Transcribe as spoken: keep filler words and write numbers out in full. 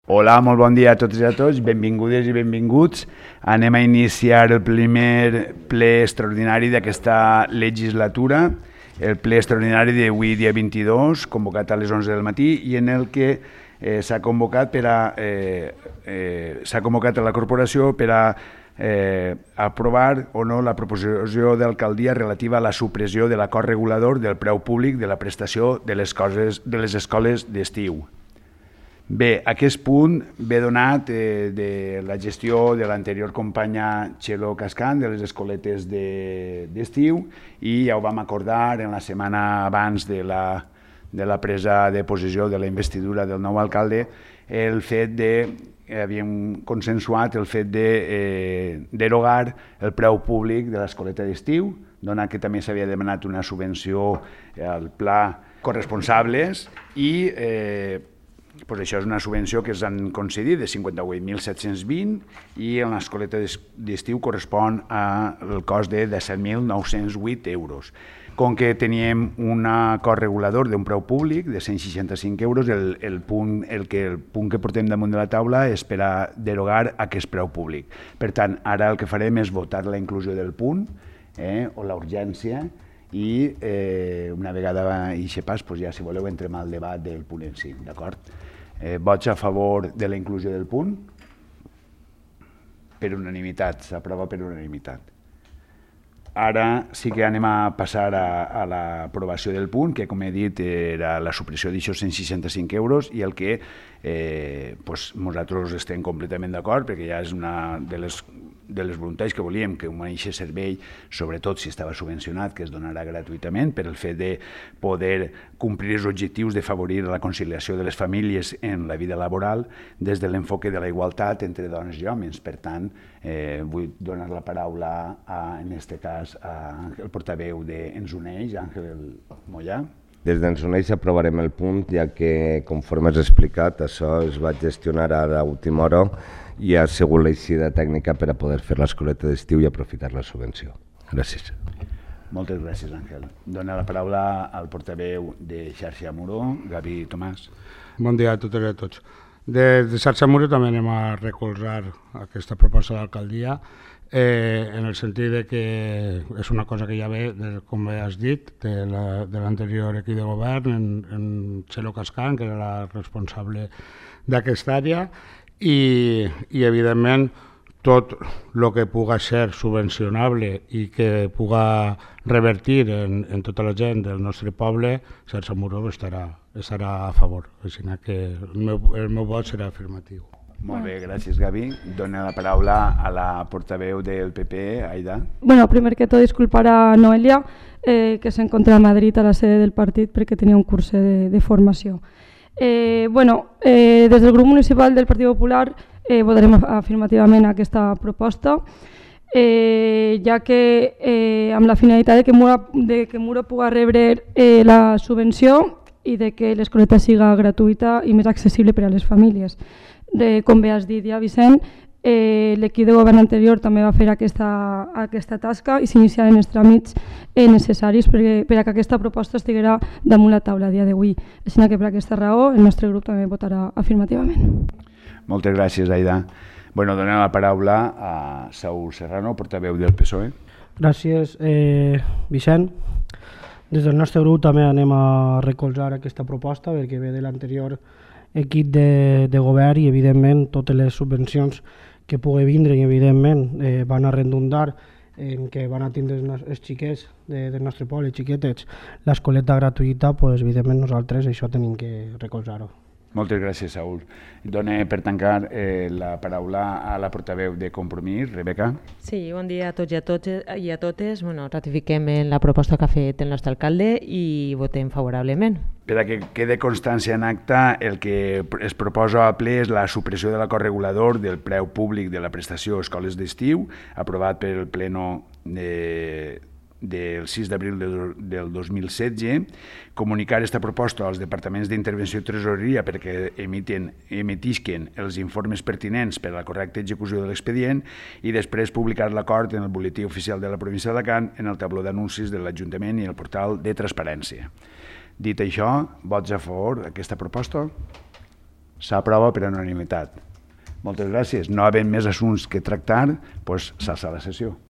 Hola, molt bon dia a tots i a tots, benvingudes i benvinguts. Anem a iniciar el primer ple extraordinari d'aquesta legislatura, el ple extraordinari d'avui, dia vint-i-dos, convocat a les onze del matí, i en el que eh, s'ha convocat per a eh, eh, s'ha convocat a la corporació per a eh, aprovar o no la proposició d'alcaldia relativa a la supressió de l'acord regulador del preu públic de la prestació de les, coses, de les escoles d'estiu. Bé, aquest punt ve donat eh, de la gestió de l'anterior companya Txelo Cascan de les escoletes d'estiu i ja ho vam acordar en la setmana abans de la, de la presa de possessió de la investidura del nou alcalde, el fet de, eh, havíem consensuat el fet de eh, derogar el preu públic de l'escoleta d'estiu, donat que també s'havia demanat una subvenció al pla corresponsables i eh, Pues això és una subvenció que s'han concedit de cinquanta-vuit mil set-cents vint i en l'escoleta d'estiu correspon al cost de disset mil nou-cents vuit euros. Com que teníem un acord regulador d'un preu públic de cent seixanta-cinc euros, el, el, punt, el, que, el punt que portem damunt de la taula és per a derogar aquest preu públic. Per tant, ara el que farem és votar la inclusió del punt eh, o la urgència i eh, una vegada eixe pas, doncs ja si voleu entrem al debat del punt en si, d'acord? Eh, vots a favor de la inclusió del punt? Per unanimitat, s'aprova per unanimitat. Ara sí que anem a passar a, a l'aprovació del punt, que com he dit era la supressió d'aixòs cent seixanta-cinc euros i el que eh, pues, nosaltres estem completament d'acord perquè ja és una de les de les voluntats que volíem, que un aquest servei, sobretot si estava subvencionat, que es donarà gratuïtament per el fet de poder complir els objectius de favorir la conciliació de les famílies en la vida laboral des de l'enfoque de la igualtat entre dones i homes. Per tant, eh, vull donar la paraula, a, en aquest cas, al portaveu d'Ens Uneix, Àngel Mollà. Des d'Ens Uneix aprovarem el punt, ja que, conforme has explicat, això es va gestionar ara a última hora i ha sigut l'eixida tècnica per a poder fer l'escoleta d'estiu i aprofitar la subvenció. Gràcies. Moltes gràcies, Àngel. Dóna la paraula al portaveu de Xarxa Muro, Gavi Tomàs. Bon dia a totes i a tots. Des de Xarxa Muro també anem a recolzar aquesta proposta d'alcaldia eh, en el sentit de que és una cosa que ja ve, de, com has dit, de l'anterior la, equip de govern, en, en Txelo Cascan, que era la responsable d'aquesta àrea, i, i evidentment tot el que puga ser subvencionable i que puga revertir en, en tota la gent del nostre poble, Xarxa Muro estarà, estarà a favor. Així que el meu, el meu vot serà afirmatiu. Molt bé, gràcies Gavi. Dona la paraula a la portaveu del P P, Aida. Bueno, primer que tot disculpar a Noelia, eh, que s'encontra a Madrid a la sede del partit perquè tenia un curs de, de formació. Eh, bueno, eh, des del grup municipal del Partit Popular eh, votarem afirmativament aquesta proposta, eh, ja que eh, amb la finalitat de que Muro, de que Muro pugui rebre eh, la subvenció i de que l'escoleta siga gratuïta i més accessible per a les famílies. De, com bé has dit ja, Vicent, eh, l'equip de govern anterior també va fer aquesta, aquesta tasca i s'iniciaren els tràmits eh, necessaris perquè, per a que aquesta proposta estiguera damunt la taula a dia d'avui. Així que per aquesta raó el nostre grup també votarà afirmativament. Moltes gràcies, Aida. Bueno, donem la paraula a Saúl Serrano, portaveu del P S O E. Gràcies, eh, Vicent. Des del nostre grup també anem a recolzar aquesta proposta perquè ve de l'anterior equip de, de govern i evidentment totes les subvencions que pugui vindre i evidentment eh, van a redundar en que van a tindre els xiquets de, del nostre poble, xiquetets, l'escoleta gratuïta, pues, evidentment nosaltres això tenim que recolzar-ho. Moltes gràcies, Saúl. Dóna per tancar eh, la paraula a la portaveu de Compromís, Rebeca. Sí, bon dia a tots i a, tots, i a totes. Bueno, ratifiquem la proposta que ha fet el nostre alcalde i votem favorablement. Per a que quede constància en acta, el que es proposa a ple és la supressió de l'acord regulador del preu públic de la prestació a escoles d'estiu, aprovat per el pleno de... del sis d'abril del dos mil setze, comunicar aquesta proposta als departaments d'intervenció i tresoreria perquè emiten, emitisquen els informes pertinents per a la correcta execució de l'expedient i després publicar l'acord en el butlletí oficial de la província d'Alacant, en el tabló d'anuncis de l'Ajuntament i el portal de transparència. Dit això, vots a favor d'aquesta proposta? S'aprova per unanimitat. Moltes gràcies. No havent més assumptes que tractar, doncs s'alça la sessió.